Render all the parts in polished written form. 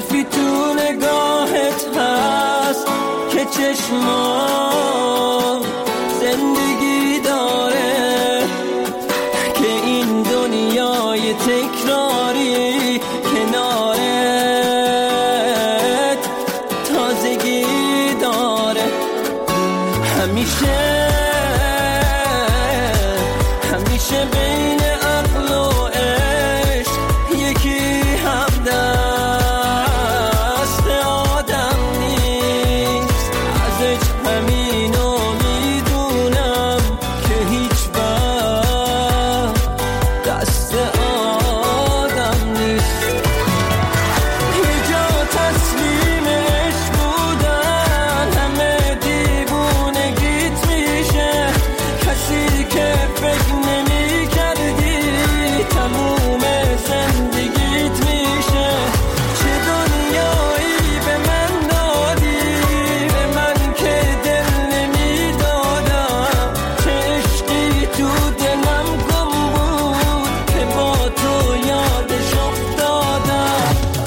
حرفی تو نگاهت هست که چشمام زندگی داره، که این دنیای تکراری کنارت تازگی داره. همیشه بین عقل و عشق یکی هم دست آدم نیست. ازش همینو میدونم که هیچ وقت دست آدم نیست. یه جا تسلیم عشق بودن همه دیوونگیت میشه، کسی که فکر نمی کردی تموم زندگیت میشه. چه دنیایی به من دادی، به من که دل نمی دادم، چه عشقی تو دلم گم بود که با تو یادش افتادم.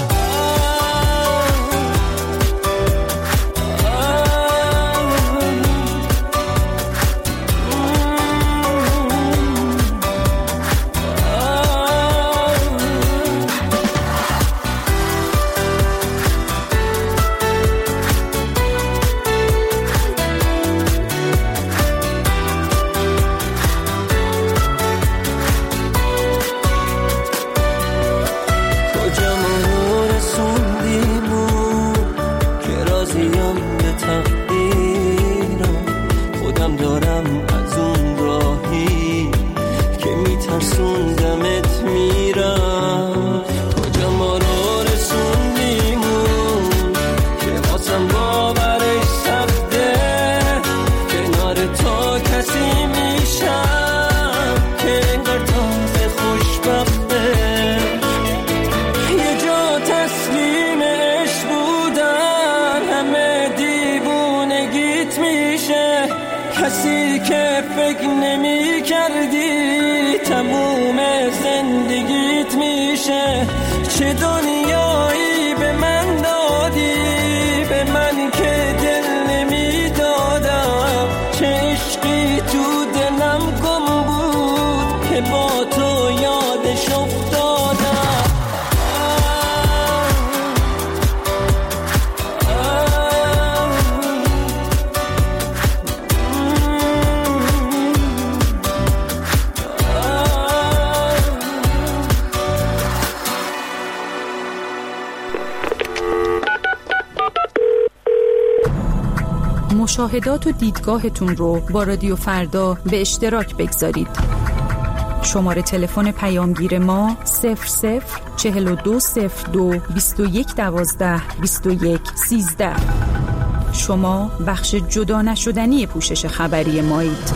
کجا ما رسوندیمون که راضیم به تقدیرم، خودم دارم از اون راهی که میترسوندمت میرم. کجا ما رو رسوندیمون که واسم باورش سخته، کنار تو کسی میشم که انگار تازه خوشبخته. یه جا تسلیم عشق بودن همه دیوونگیت میشه، کسی که فکر نمی کردی تموم زندگیت میشه. چه دنیایی به من دادی، به من که دل نمی دادم، چه عشقی تو دلم گم بود که با تو یادش افتادم. مشاهدات و دیدگاهتون رو با رادیو فردا به اشتراک بگذارید. شماره تلفن پیامگیر ما 004202 2112 2113. شما بخش جدا نشدنی پوشش خبری مایید.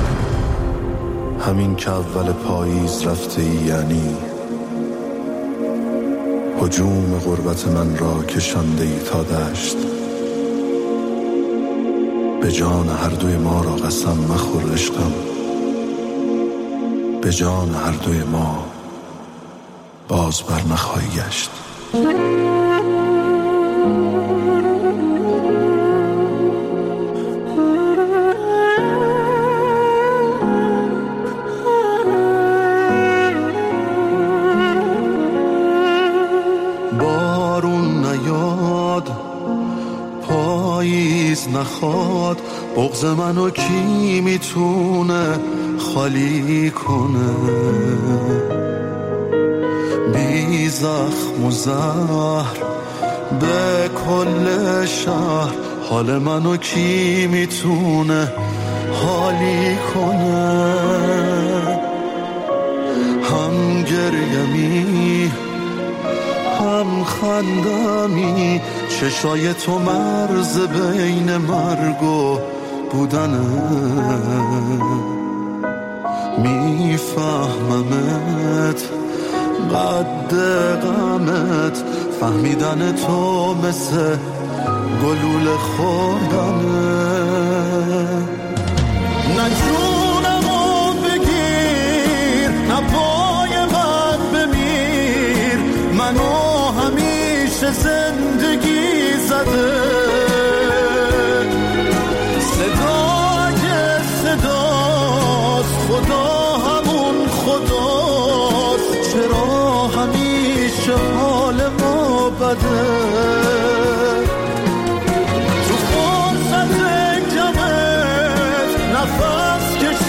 همین که اول پاییز رفته ای، یعنی هجوم غربت من را کشانده ای تا دشت. به جان هر دوی ما را قسم مخور عشقم، به جان هر دوی ما باز بر نخواهی گشت. بارون نیاد، پاییز نخواد، بغض منو کی میتونه خالی کنه؟ بی زخم و زهر به کل شهر، حال منو کی میتونه حالی کنه؟ هم گریمی هم خندمی، چشای تو مرز بین مرگ و بودنه. میفهممت قد غمت، فهمیدن تو مثل گلوله خوردنه. نه جونمو بگیر، نه پای من بمیر، منو همیشه زنده زده، صدای صداست، خدا همون خداست، چرا همیشه حال ما بده؟ تو فرصت کمت نفس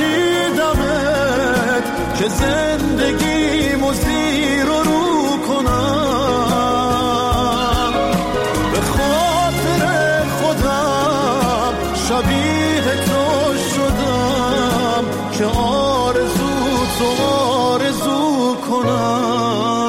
کشیدمت که زندگیمو زیر و رو کنم، به خاطر خودم شبیه تو شدم که آرزو تو آرزو کنم.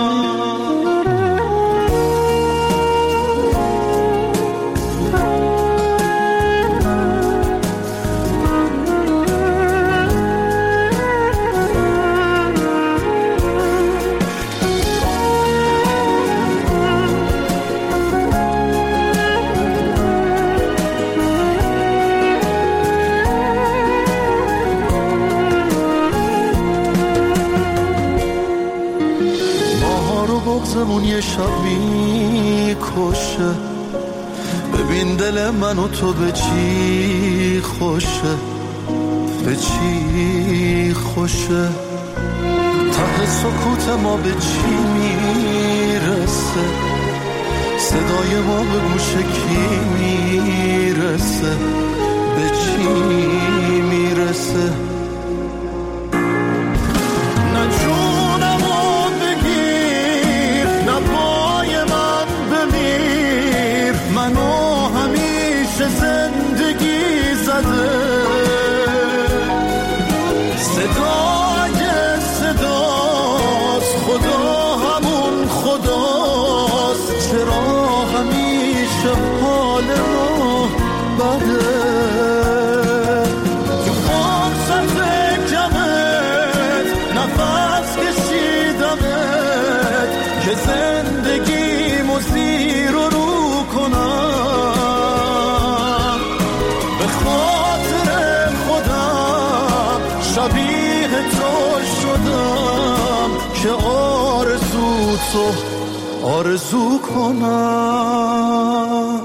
بغضمون یه شب میکشه، ببین دل من و تو به چی خوشه، به چی خوشه، ته سکوت ما به چی میرسه، صدای ما به گوش کی میرسه، به چی میرسه. نه جونمو بگیر، نه پای من بمیر، منو همیشه زندگی زده، صدای صداست، خدا همون خداست، چرا همیشه حال ما بده؟ تو فرصت کمت نفس کشیدمت که زندگیمو زیر و رو کنم، به خاطر خودم شبیه تو شدم که آرزو تو آرزو کنم.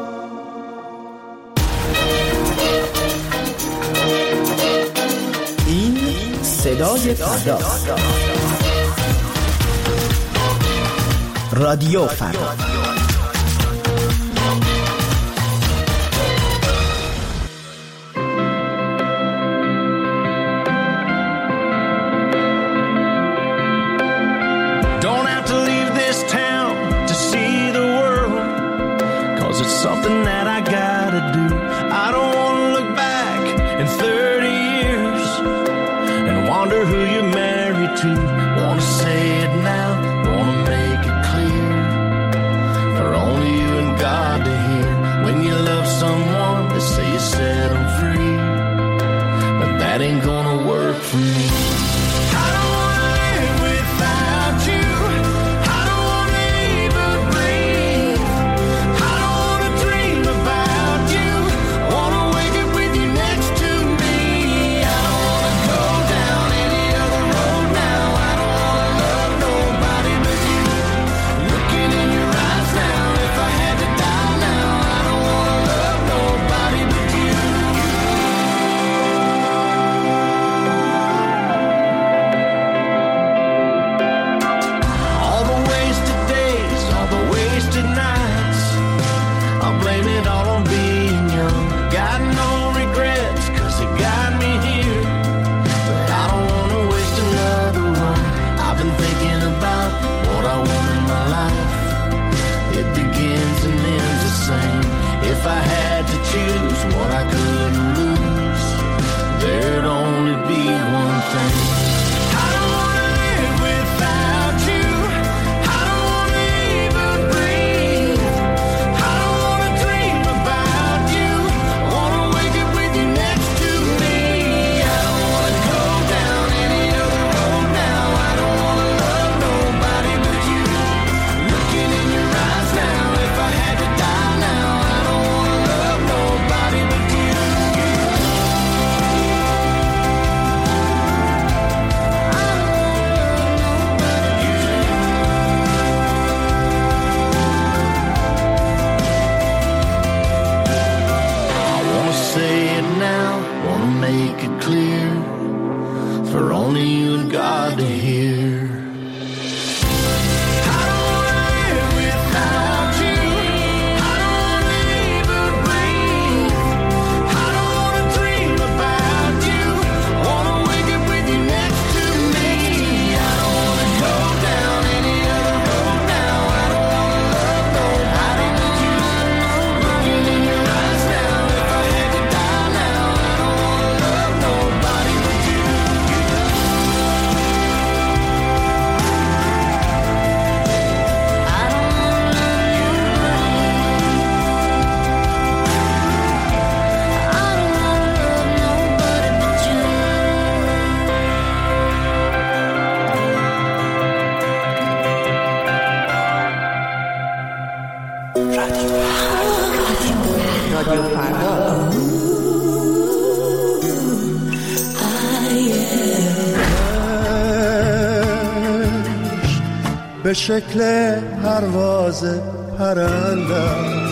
این صدای فردا، رادیو فردا. Don't have to leave this town to see the world, 'cause it's something that I gotta do. I don't wanna look back in 30 years and wonder who you're married to. Wanna say it now, wanna make it clear, for only you and God to hear. When you love someone, they say you set them free, but that ain't gonna work for me. I don't wanna live without you. I don't wanna even breathe. I don't wanna dream about you. Wanna wake up with you next to me. I don't wanna go down any other road now. I don't wanna love nobody but you. Looking in your eyes now, if I had to die now, I don't wanna love nobody but you. All the wasted days, all the wasted nights, I'll blame it all on being young. Got no regrets, 'cause it got me here, but I don't wanna waste another one. I've been thinking about what I want in my life. It begins and ends the same. If I had to choose what I couldn't lose, there'd only be one thing. I don't wanna live without you. I don't wanna even breathe. I don't wanna dream about you. Wanna wake up with you next to me. I don't wanna go down any other road now. I don't wanna love nobody but you. Looking in your eyes now, if I had to die now, I don't wanna love nobody but you. it clear for only you and God to hear. به شکل پرواز پرنده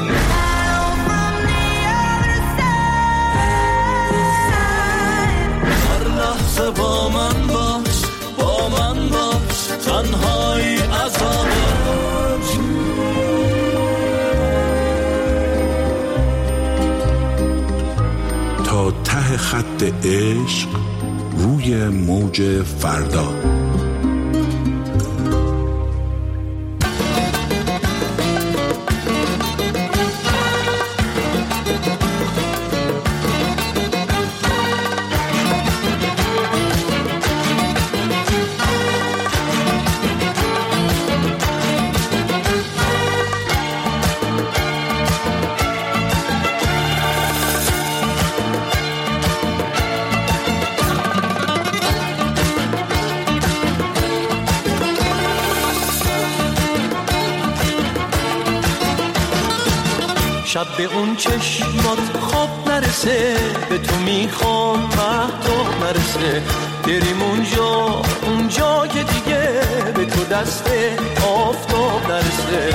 هر لحظه با من باش، با من باش، تنهایی عذابه. تا ته خط عشق روی موج فردا. شب به اون چشمات خواب نرسه، به تو میخوام مهتاب نرسه، بریم اونجا که دیگه به تو دست آفتاب نرسه.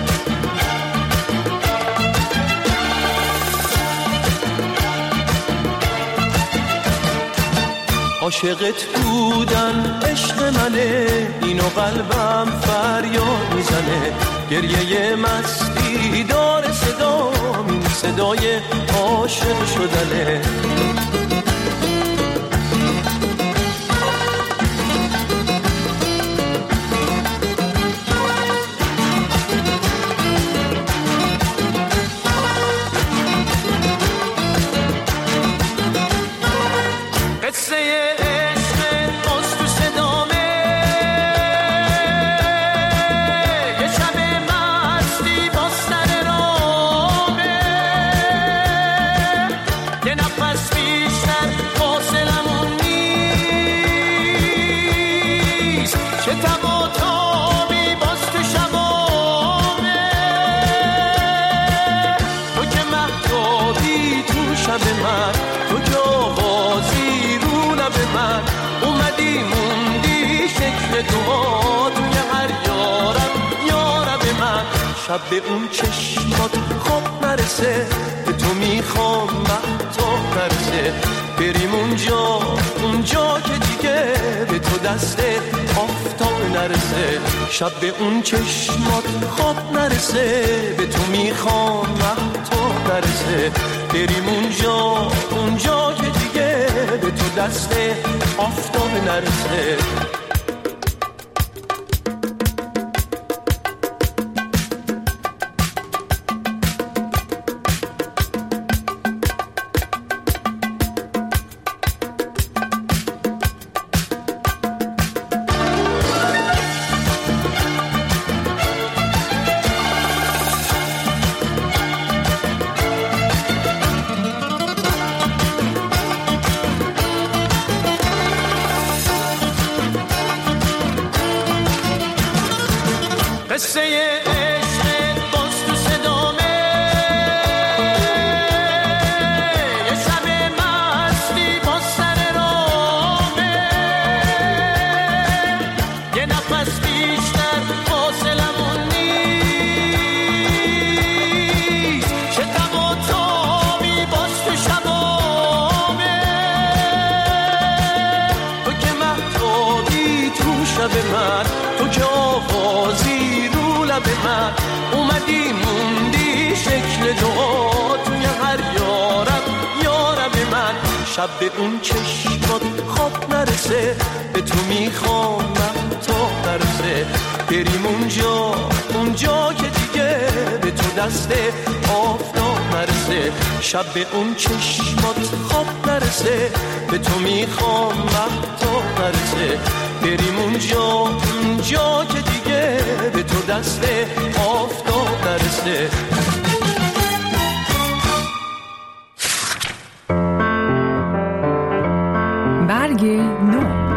عاشقت بودن عشق منه، اینو قلبم فریاد میزنه، گریه مستی داره صدام، این صدای عاشق شدنه. شب به اون چشمات خواب نرسه، به تو میخوام مهتاب نرسه، بریم اونجا که دیگه به تو دست آفتاب نرسه. شب به اون چشمات خواب نرسه، به تو میخوام مهتاب نرسه، بریم اونجا که دیگه به تو دست آفتاب نرسه. شب من، تو که آوازی رو لب من، اومدی موندی شکل دعا توی هر یارب یارب من. شب به اون چشمات خواب نرسه، به تو میخوام تا نرسه، بریم اونجا که دیگه به تو دست آفتاب نرسه. شب به اون چشمات خواب نرسه، به تو میخوام تا نرسه، بریم اونجا که دیگه به تو دست آفتاب نرسه. برگ نو.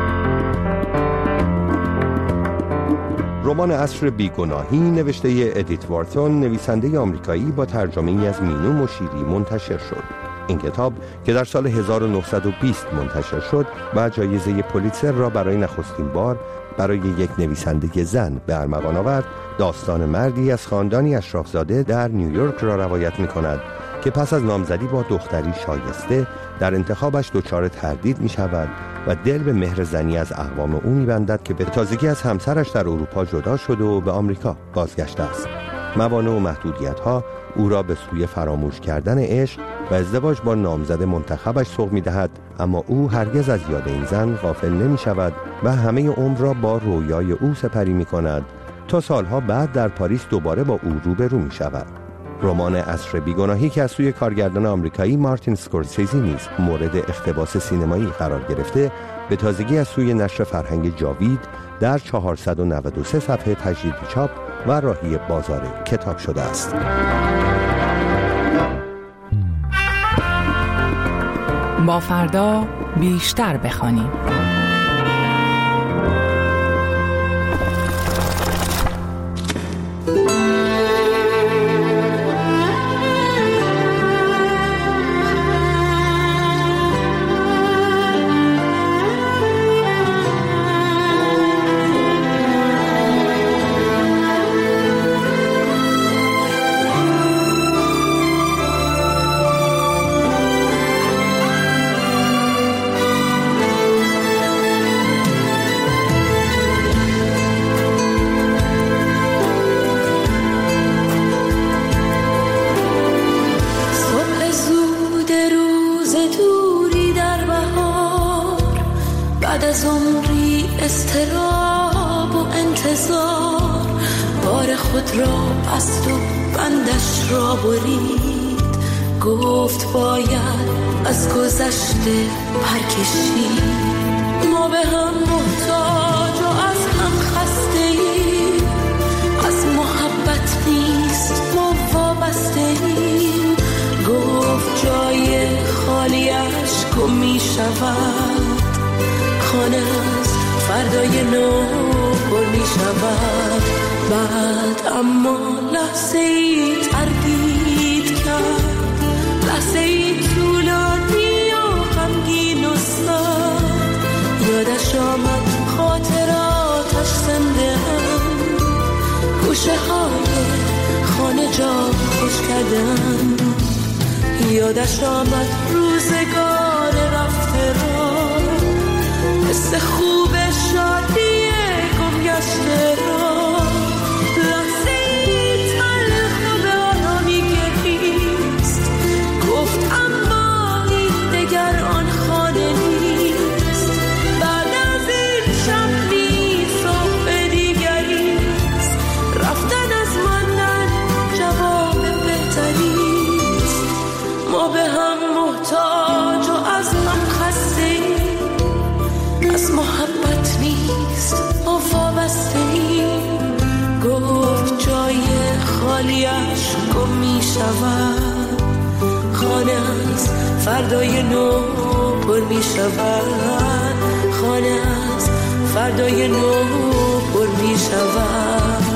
رمان عصر بیگناهی نوشته ادیت وارتون، نویسنده آمریکایی، با ترجمه‌ای از مینو مشیری منتشر شد. این کتاب که در سال 1920 منتشر شد و جایزه پولیتزر را برای نخستین بار برای یک نویسنده زن به ارمغان آورد، داستان مردی از خاندانی اشرافزاده در نیویورک را روایت می‌کند که پس از نامزدی با دختری شایسته در انتخابش دچار تردید می‌شود و دل به مهر زنی از اقوام او می‌بندد که به تازگی از همسرش در اروپا جدا شده و به آمریکا بازگشته است. موانع و محدودیت‌ها او را به سوی فراموش کردن عشق و ازدواج با نامزد منتخبش سوق می‌دهد، اما او هرگز از یاد این زن غافل نمی‌شود و همه عمر را با رویای او سپری می‌کند تا سالها بعد در پاریس دوباره با او روبرو می‌شود. رمان عصر بیگناهی که از سوی کارگردان آمریکایی مارتین اسکورسیزی نیز مورد اقتباس سینمایی قرار گرفته، به تازگی از سوی نشر فرهنگ جاوید در 493 صفحه تجدید چاپ و راهی بازار کتاب شده است. با فردا بیشتر بخوانیم. اضطراب و انتظار بار خود را بست و بندش را برید، گفت باید از گذشته پرکشید. ما به هم محتاج و از هم خسته ایم، از محبت نیست ما وابسته ایم. گفت جای خالیش گم می شود، خانه از فردای نو پر می شود. بعد اما لحظه ای تردید کرد، لحظه ای طولانی و غمگین و سرد. یادش آمد خاطراتش زنده هم، گوشه های خانه جا خوش کردن. یادش آمد روزگار رفته را، حس خوب شادی گم گشته را. لحظه ای تلخ و به آرامی گریست، گفت اما این دگر آن خانه نیست. بعد از این شب نیست صبح دیگریست، رفتن از ماندن جواب بهتریست. ما به هم محتاج و از هم خسته ایم، از محبت نیست ما وابسته ایم. گفت جای خالیش گم می شود، خانه از فردای نو پر می شود. خانه از فردای نو پر می شود.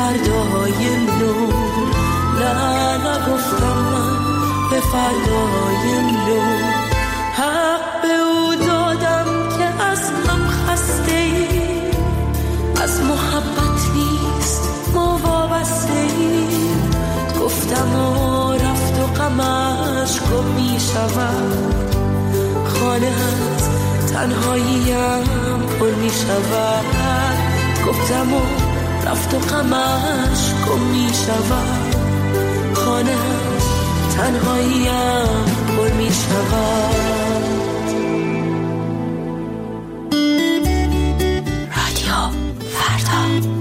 فردای نو، نه نگفتم من به فردای نو. حق به او دادم که از هم خسته ایم، از محبت نیست ما وابسته ایم. گفتم و رفت و غمش گم می شود، خانه از تنهاییم پر می شود. گفتم و رفت و غمش گم می شود، خانه از تنهاییم پر می شود. رادیو فردا.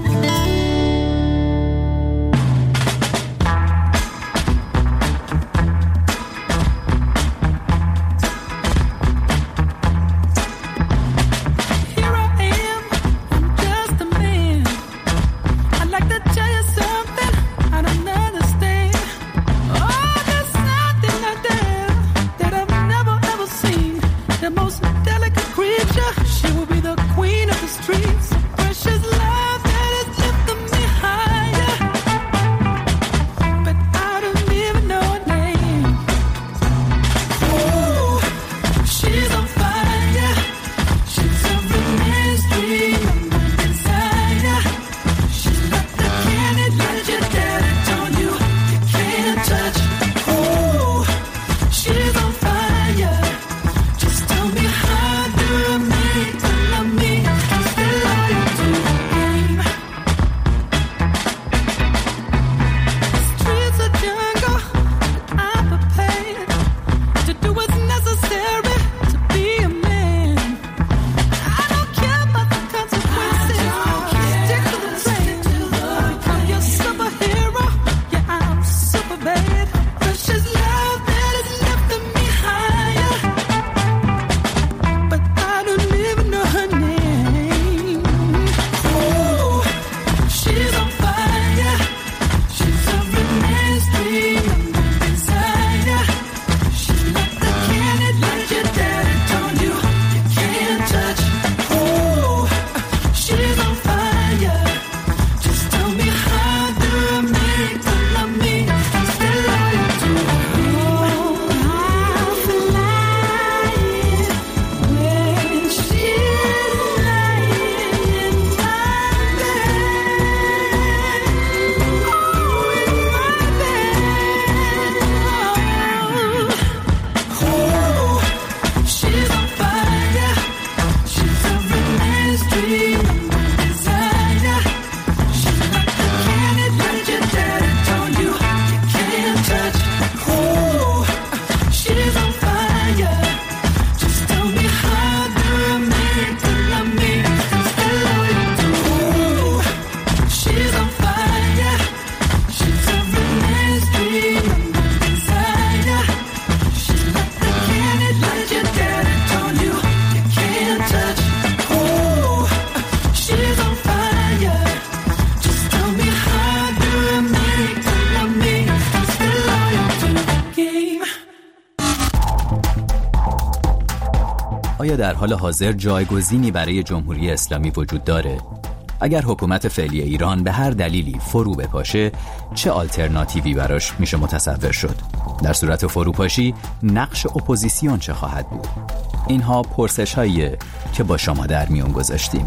آیا در حال حاضر جایگزینی برای جمهوری اسلامی وجود داره؟ اگر حکومت فعلی ایران به هر دلیلی فرو بپاشه، چه آلترناتیوی براش میشه متصور شد؟ در صورت فروپاشی، نقش اپوزیسیون چه خواهد بود؟ اینها پرسش‌هاییه که با شما در میون گذاشتیم.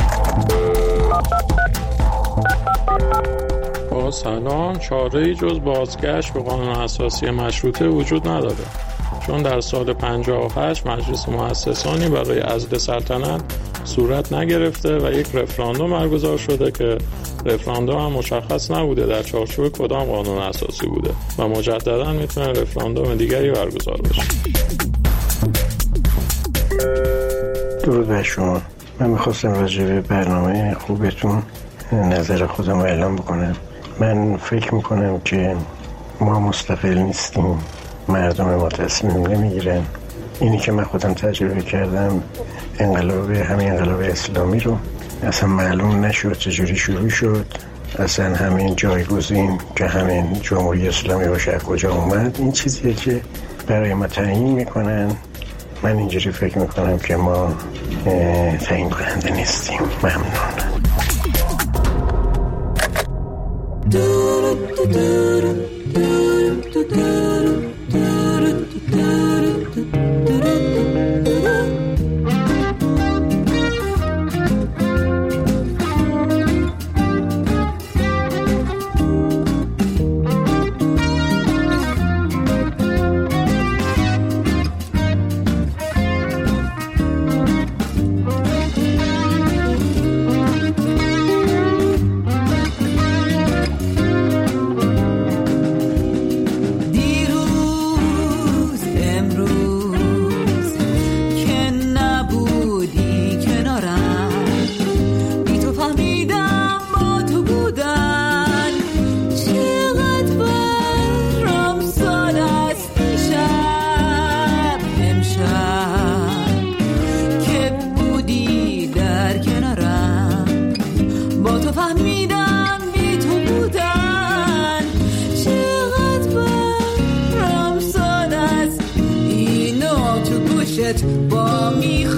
با سلام، چاره‌ای جز بازگشت به قانون اساسی مشروطه وجود نداره، چون در سال 58 مجلس مؤسسانی برای عزل سلطنت صورت نگرفته و یک رفراندوم برگزار شده که رفراندوم هم مشخص نبوده در چارچوب کدام قانون اساسی بوده و مجددا میتونه رفراندوم دیگری برگزار بشه. درود بر شما. من میخواستم راجع به برنامه خوبتون نظر خودم رو اعلام بکنم. من فکر میکنم که ما مستقل نیستیم، مردم ما تصمیم نمیگیرن. اینی که من خودم تجربه کردم، همین انقلاب اسلامی رو اصلا معلوم نشد چجوری شروع شد، اصلا همین جایگزین که همین جمهوری اسلامی باشه کجا اومد. این چیزیه که برای ما تعیین میکنن. من اینجوری فکر میکنم که ما تعیین کننده نیستیم. ممنون. با